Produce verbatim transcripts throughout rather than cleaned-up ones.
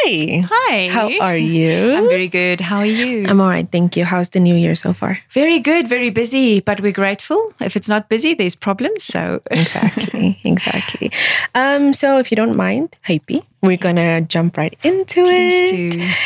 Hi. Hi. How are you? I'm very good. How are you? I'm all right, thank you. How's the new year so far? Very good, very busy, but we're grateful. If it's not busy, there's problems. So Exactly, exactly. Um, so if you don't mind, Hype, we're gonna jump right into Please it. do.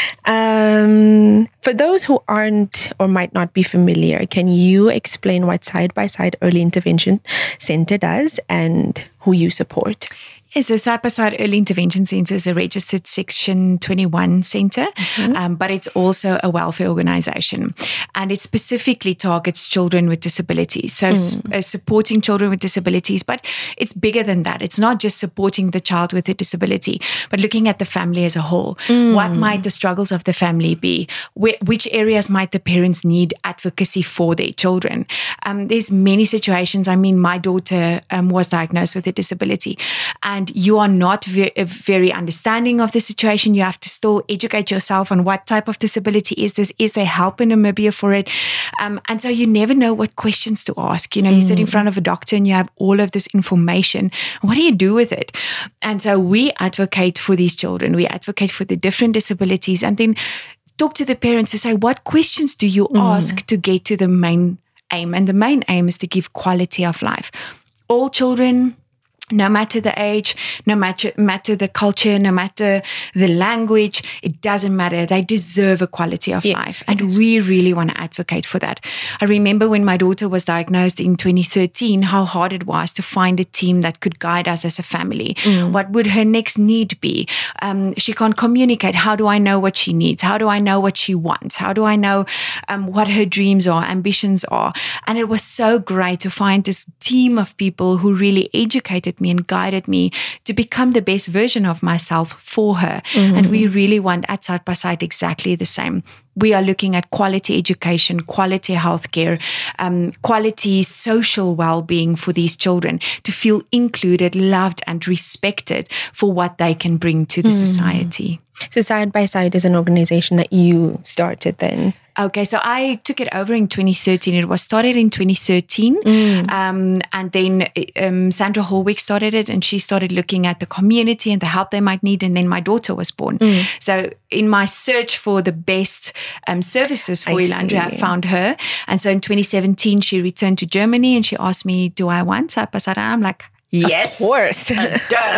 Um, for those who aren't or might not be familiar, can you explain what Side by Side Early Intervention Center does and who you support? Yes, so Side by Side Early Intervention Centre is a registered Section twenty-one centre, mm-hmm. um, but it's also a welfare organisation. And it specifically targets children with disabilities. So mm. uh, supporting children with disabilities, but it's bigger than that. It's not just supporting the child with a disability, but looking at the family as a whole. Mm. What might the struggles of the family be? Wh- which areas might the parents need advocacy for their children? Um, there's many situations. I mean, my daughter um, was diagnosed with a disability, and And you are not very, very understanding of the situation. You have to still educate yourself on what type of disability is this. Is there help in Namibia for it? Um, and so you never know what questions to ask. You know, you mm. sit in front of a doctor and you have all of this information. What do you do with it? And so we advocate for these children. We advocate for the different disabilities and then talk to the parents to say, what questions do you mm. ask to get to the main aim? And the main aim is to give quality of life. All children, no matter the age, no matter, matter the culture, no matter the language, it doesn't matter. They deserve a quality of yes, life. And yes. we really want to advocate for that. I remember when my daughter was diagnosed in twenty thirteen, how hard it was to find a team that could guide us as a family. Mm. What would her next need be? Um, she can't communicate. How do I know what she needs? How do I know what she wants? How do I know um, what her dreams are, ambitions are? And it was so great to find this team of people who really educated me and guided me to become the best version of myself for her. Mm-hmm. And we really want at Side by Side exactly the same. We are looking at quality education, quality healthcare, um, quality social well-being for these children to feel included, loved, and respected for what they can bring to the mm. society. So Side by Side is an organization that you started then? Okay, so I took it over in twenty thirteen. It was started in twenty thirteen. Mm. Um, and then um, Sandra Holwick started it, and she started looking at the community and the help they might need. And then my daughter was born. Mm. So in my search for the best um, services for Ilandria, I found her. And so in twenty seventeen, she returned to Germany and she asked me, do I want Side by Side? And I'm like, yes, of course. Uh,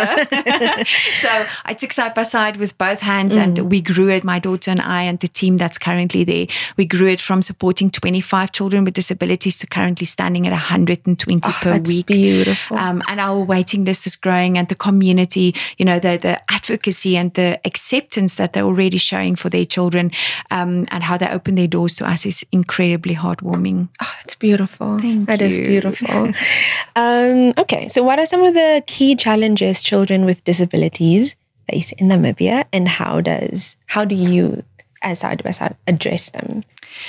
duh. So I took Side by Side with both hands mm. and we grew it, my daughter and I and the team that's currently there. We grew it from supporting twenty-five children with disabilities to currently standing at one hundred twenty oh, per that's week. Beautiful. Um, and our waiting list is growing and the community, you know, the, the advocacy and the acceptance that they're already showing for their children um, and how they open their doors to us is incredibly heartwarming. Oh, that's beautiful. Thank that you. is beautiful. um, okay, so what are some of the key challenges children with disabilities face in Namibia, and how does how do you, as Side by Side, address them?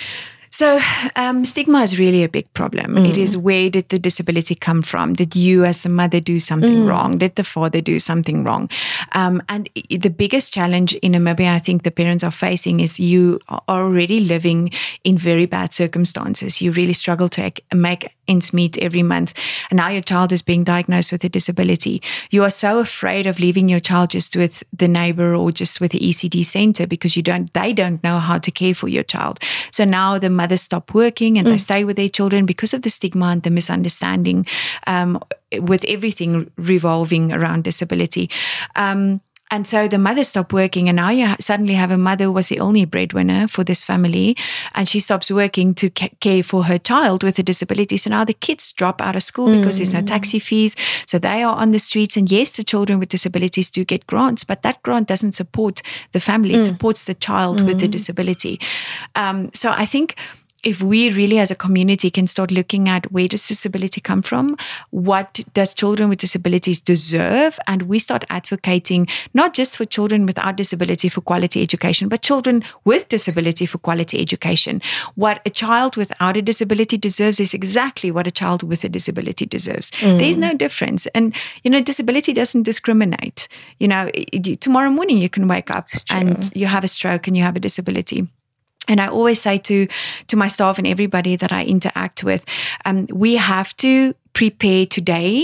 So um, stigma is really a big problem. Mm. It is, where did the disability come from? Did you as the mother do something mm. wrong? Did the father do something wrong? Um, and the biggest challenge in Namibia, I think the parents are facing, is you are already living in very bad circumstances. You really struggle to make ends meet every month. And now your child is being diagnosed with a disability. You are so afraid of leaving your child just with the neighbor or just with the E C D center because you don't, they don't know how to care for your child. So now the mothers stop working and mm. they stay with their children because of the stigma and the misunderstanding um, with everything revolving around disability. Um, And so the mother stopped working, and now you suddenly have a mother who was the only breadwinner for this family, and she stops working to care for her child with a disability. So now the kids drop out of school mm. because there's no taxi fees. So they are on the streets. And yes, the children with disabilities do get grants, but that grant doesn't support the family. Mm. It supports the child mm. with the disability. Um, so I think if we really as a community can start looking at where does disability come from, what does children with disabilities deserve, and we start advocating not just for children without disability for quality education, but children with disability for quality education. What a child without a disability deserves is exactly what a child with a disability deserves. Mm. There's no difference. And, you know, disability doesn't discriminate. You know, tomorrow morning you can wake up and you have a stroke and you have a disability. And I always say to, to my staff and everybody that I interact with, um, we have to prepare today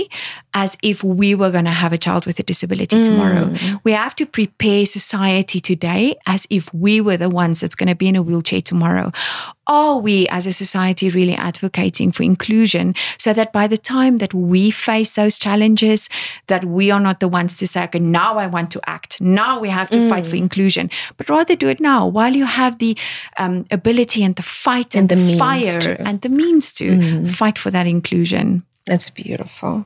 as if we were going to have a child with a disability mm. tomorrow. We have to prepare society today as if we were the ones that's going to be in a wheelchair tomorrow. Are we as a society really advocating for inclusion so that by the time that we face those challenges, that we are not the ones to say, okay, now I want to act. Now we have to mm. fight for inclusion, but rather do it now while you have the um, ability and the fight and, and the, the fire to. and the means to mm. fight for that inclusion. That's beautiful.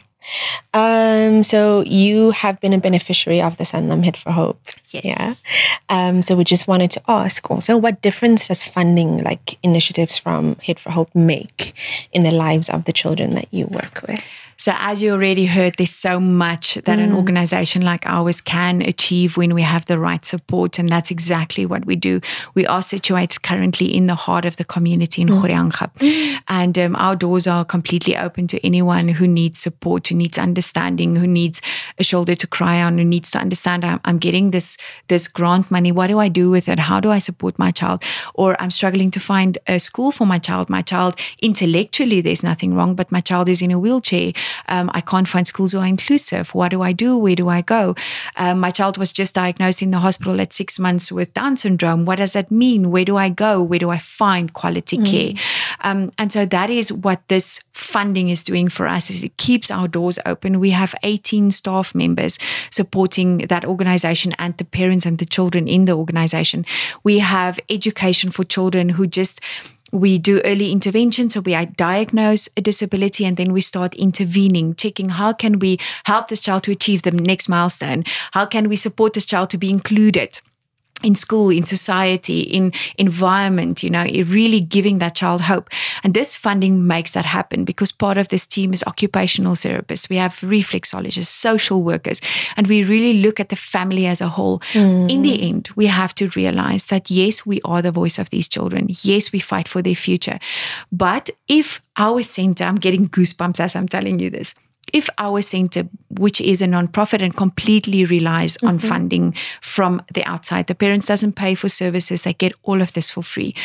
Um, so you have been a beneficiary of the Sanlam Hit for Hope. Yes. Yeah. Um, so we just wanted to ask also, what difference does funding like initiatives from Hit for Hope make in the lives of the children that you work with? So as you already heard, there's so much that mm. an organization like ours can achieve when we have the right support. And that's exactly what we do. We are situated currently in the heart of the community in mm. Goriangap. Mm. And um, our doors are completely open to anyone who needs support, who needs understanding, who needs a shoulder to cry on, who needs to understand, I'm, I'm getting this, this grant money. What do I do with it? How do I support my child? Or I'm struggling to find a school for my child. My child, intellectually, there's nothing wrong, but my child is in a wheelchair. Um, I can't find schools who are inclusive. What do I do? Where do I go? Um, my child was just diagnosed in the hospital at six months with Down syndrome. What does that mean? Where do I go? Where do I find quality mm. care? Um, and so that is what this funding is doing for us, is it keeps our doors open. We have eighteen staff members supporting that organization and the parents and the children in the organization. We have education for children who just We do early intervention, so we diagnose a disability and then we start intervening, checking how can we help this child to achieve the next milestone? How can we support this child to be included in school, in society, in environment, you know, really giving that child hope. And this funding makes that happen because part of this team is occupational therapists. We have reflexologists, social workers, and we really look at the family as a whole. Mm. In the end, we have to realize that, yes, we are the voice of these children. Yes, we fight for their future. But if our center, I'm getting goosebumps as I'm telling you this, if our center, which is a nonprofit and completely relies mm-hmm. on funding from the outside, the parents doesn't pay for services, they get all of this for free.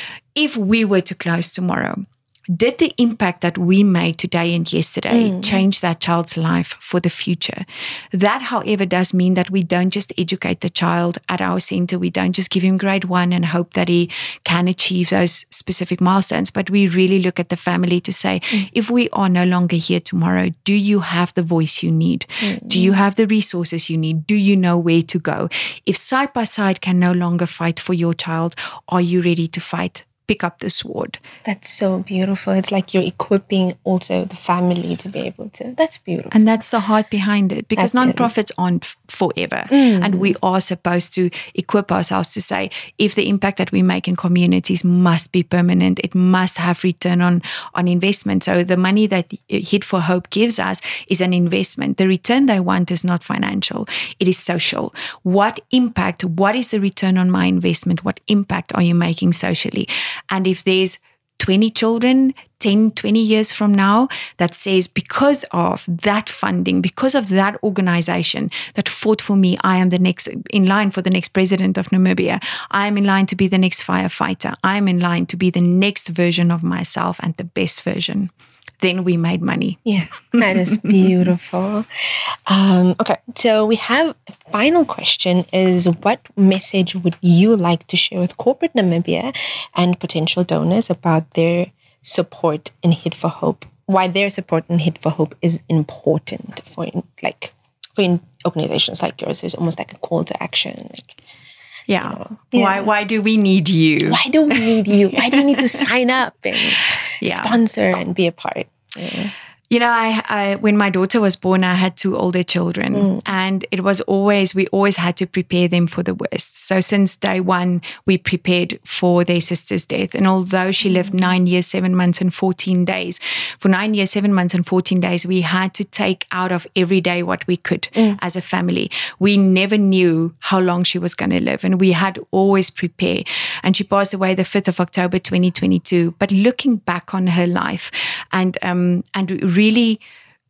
If we were to close tomorrow, did the impact that we made today and yesterday mm. change that child's life for the future? That, however, does mean that we don't just educate the child at our center. We don't just give him grade one and hope that he can achieve those specific milestones, but we really look at the family to say, mm. if we are no longer here tomorrow, do you have the voice you need? Mm. Do you have the resources you need? Do you know where to go? If side by side can no longer fight for your child, are you ready to fight? Pick up the sword. That's so beautiful. It's like you're equipping also the family to be able to. That's beautiful. And that's the heart behind it, because that nonprofits is. aren't f- forever. Mm. And we are supposed to equip ourselves to say, if the impact that we make in communities must be permanent, it must have return on, on investment. So the money that Hit for Hope gives us is an investment. The return they want is not financial. It is social. What impact, what is the return on my investment? What impact are you making socially? And if there's twenty children, ten, twenty years from now, that says, because of that funding, because of that organization that fought for me, I am the next in line for the next president of Namibia. I am in line to be the next firefighter. I am in line to be the next version of myself and the best version. Then we made money. Yeah, that is beautiful. Um, okay, so we have a final question is, what message would you like to share with corporate Namibia and potential donors about their support in Hit for Hope? Why their support in Hit for Hope is important for like for organizations like yours? It's almost like a call to action. Like, yeah. You know, yeah. Why why do we need you? Why do we need you? Why do you need to sign up and yeah. sponsor and be a part? Yeah. You know, I, I when my daughter was born, I had two older children, mm. and it was always, we always had to prepare them for the worst. So since day one, we prepared for their sister's death. And although she lived nine years, seven months and fourteen days, for nine years, seven months and fourteen days, we had to take out of every day what we could mm. as a family. We never knew how long she was going to live, and we had always prepare. And she passed away the fifth of October, twenty twenty-two. But looking back on her life and, um, and really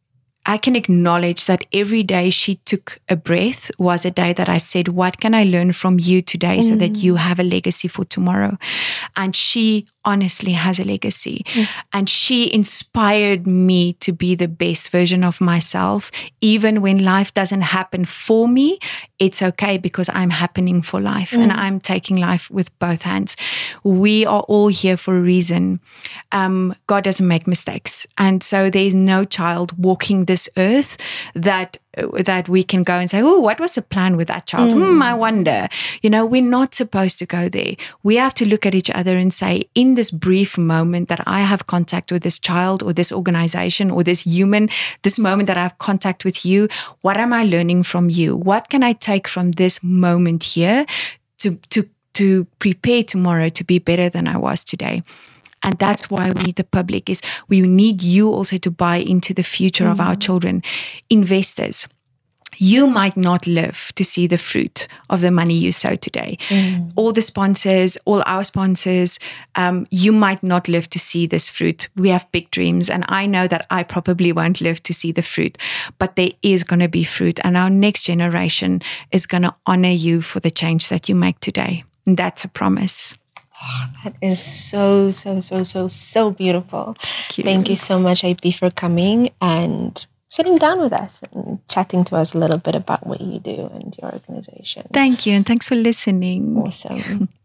I can acknowledge that every day she took a breath was a day that I said, what can I learn from you today so that you have a legacy for tomorrow? And she honestly has a legacy. Mm. And she inspired me to be the best version of myself. Even when life doesn't happen for me, it's okay because I'm happening for life mm. and I'm taking life with both hands. We are all here for a reason. Um, God doesn't make mistakes. And so there's no child walking this earth that that we can go and say, oh, what was the plan with that child? Mm. Hmm, I wonder. You know, we're not supposed to go there. We have to look at each other and say, in this brief moment that I have contact with this child or this organization or this human, this moment that I have contact with you, what am I learning from you? What can I take from this moment here to, to, to prepare tomorrow to be better than I was today? And that's why we need the public, is we need you also to buy into the future mm. of our children. Investors, you might not live to see the fruit of the money you sow today. Mm. All the sponsors, all our sponsors, um, you might not live to see this fruit. We have big dreams, and I know that I probably won't live to see the fruit, but there is going to be fruit, and our next generation is going to honor you for the change that you make today. And that's a promise. Oh, that is so, so, so, so, so beautiful. Thank you, Thank you so much, A P, for coming and sitting down with us and chatting to us a little bit about what you do and your organization. Thank you, and thanks for listening. Awesome.